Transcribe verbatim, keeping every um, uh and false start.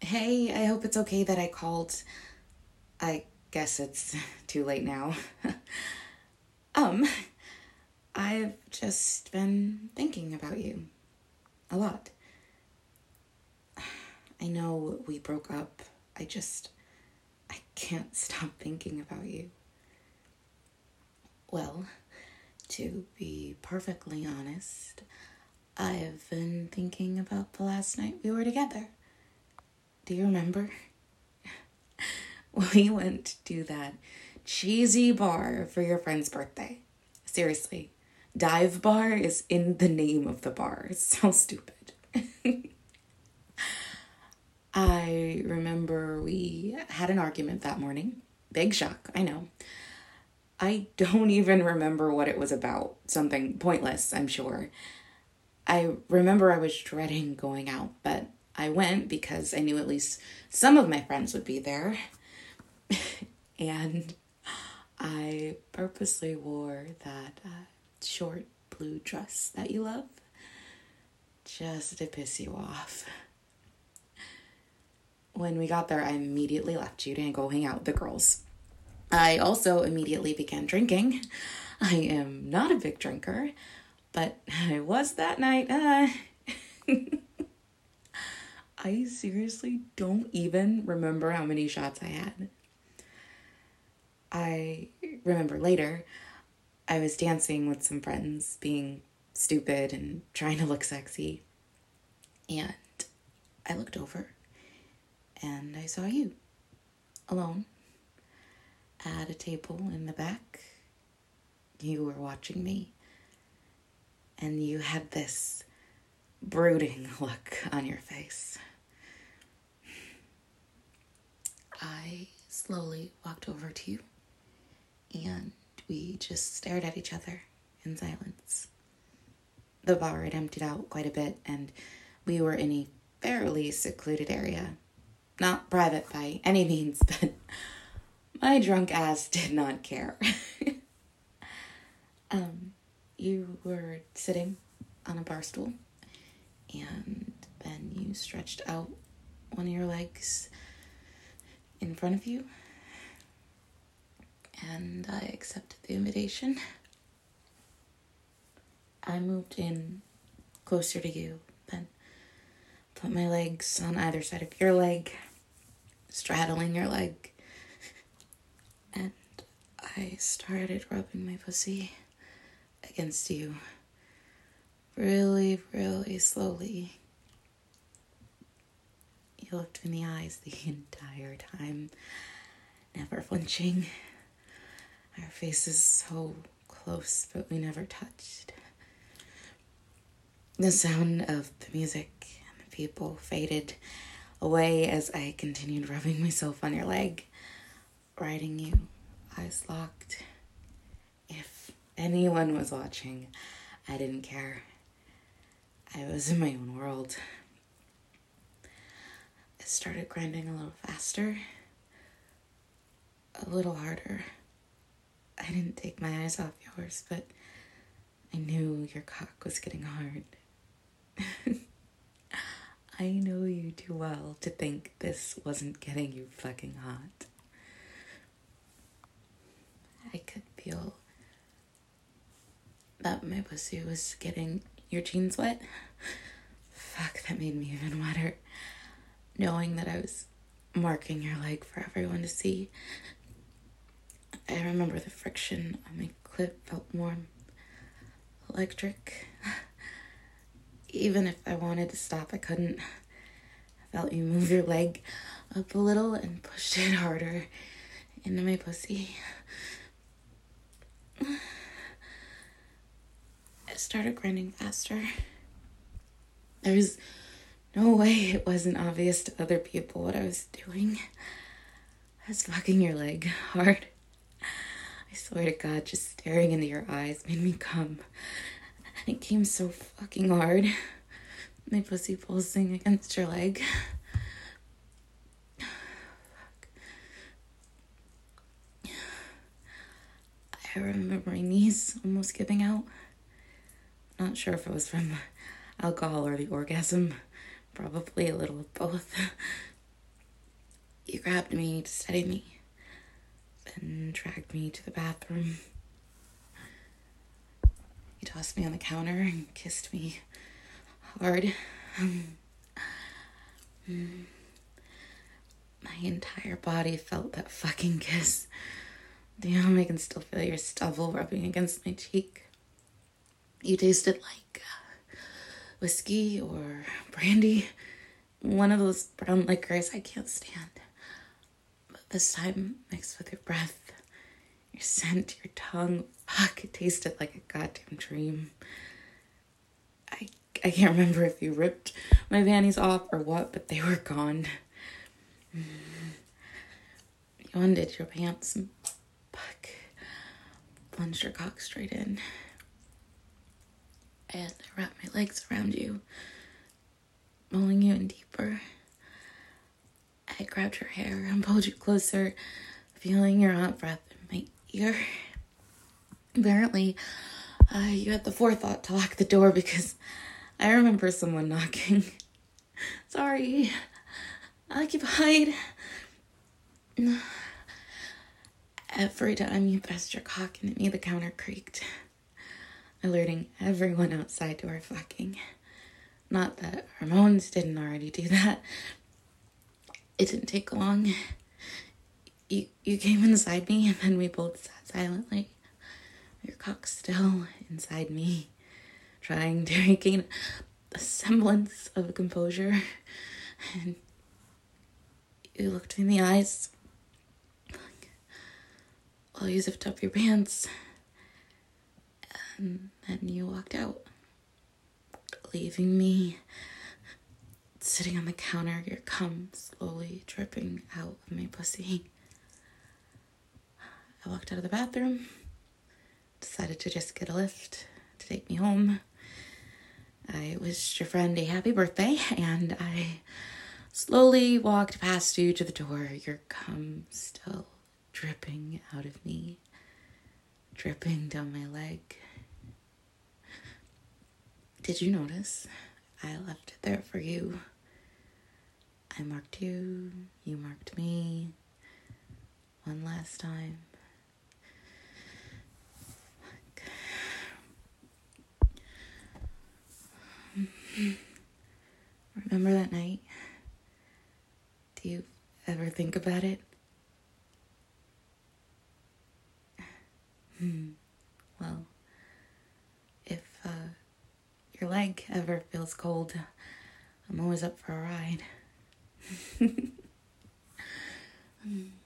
Hey, I hope it's okay that I called. I guess it's too late now. um, I've just been thinking about you. A lot. I know we broke up. I just... I can't stop thinking about you. Well, to be perfectly honest, I've been thinking about the last night we were together. Do you remember? We went to that cheesy bar for your friend's birthday. Seriously, Dive Bar is in the name of the bar. It's so stupid. I remember we had an argument that morning. Big shock, I know. I don't even remember what it was about. Something pointless, I'm sure. I remember I was dreading going out, but I went because I knew at least some of my friends would be there. And I purposely wore that uh, short blue dress that you love, just to piss you off. When we got there, I immediately left you to go hang out with the girls. I also immediately began drinking. I am not a big drinker, but I was that night. Uh, I seriously don't even remember how many shots I had. I remember later, I was dancing with some friends, being stupid and trying to look sexy. And I looked over and I saw you, alone, at a table in the back. You were watching me, and you had this brooding look on your face. I slowly walked over to you, and we just stared at each other in silence. The bar had emptied out quite a bit, and we were in a fairly secluded area. Not private by any means, but my drunk ass did not care. um, you were sitting on a bar stool, and then you stretched out one of your legs in front of you, and I accepted the invitation. I moved in closer to you, then put my legs on either side of your leg, straddling your leg, and I started rubbing my pussy against you really, really slowly. You looked in the eyes the entire time, never flinching. Our faces so close, but we never touched. The sound of the music and the people faded away as I continued rubbing myself on your leg, riding you, eyes locked. If anyone was watching, I didn't care. I was in my own world. I started grinding a little faster, a little harder. I didn't take my eyes off yours, but I knew your cock was getting hard. I know you too well to think this wasn't getting you fucking hot. I could feel that my pussy was getting your jeans wet. Fuck, that made me even wetter. Knowing that I was marking your leg for everyone to see. I remember the friction on my clit felt warm, electric. Even if I wanted to stop, I couldn't. I felt you move your leg up a little and pushed it harder into my pussy. I started grinding faster. There was no way it wasn't obvious to other people what I was doing. I was fucking your leg hard. I swear to God, just staring into your eyes made me come. It came so fucking hard. My pussy pulsing against your leg. Fuck. I remember my knees almost giving out. Not sure if it was from alcohol or the orgasm. Probably a little of both. You grabbed me to steady me, then dragged me to the bathroom. You tossed me on the counter and kissed me hard. My entire body felt that fucking kiss. Damn, I can still feel your stubble rubbing against my cheek. You tasted like uh, whiskey or brandy. One of those brown liquors I can't stand. But this time, mixed with your breath, your scent, your tongue. Fuck, it tasted like a goddamn dream. I, I can't remember if you ripped my panties off or what, but they were gone. You undid your pants and fuck, plunged your cock straight in. And I wrapped my legs around you, pulling you in deeper. I grabbed your hair and pulled you closer, feeling your hot breath in my ear. Apparently, uh, you had the forethought to lock the door because I remember someone knocking. Sorry, occupied. Every time you pressed your cock into me, the counter creaked, alerting everyone outside to our fucking. Not that Ramones didn't already do that. It didn't take long. You you came inside me and then we both sat silently. Your cock still inside me, trying to regain a semblance of composure. And you looked me in the eyes while you zipped up your pants. And then you walked out, leaving me sitting on the counter, your cum slowly dripping out of my pussy. I walked out of the bathroom, decided to just get a lift to take me home. I wished your friend a happy birthday, and I slowly walked past you to the door, your cum still dripping out of me, dripping down my leg. Did you notice? I left it there for you. I marked you, you marked me, one last time. Remember that night? Do you ever think about it? Hmm. Well, if uh, your leg ever feels cold, I'm always up for a ride.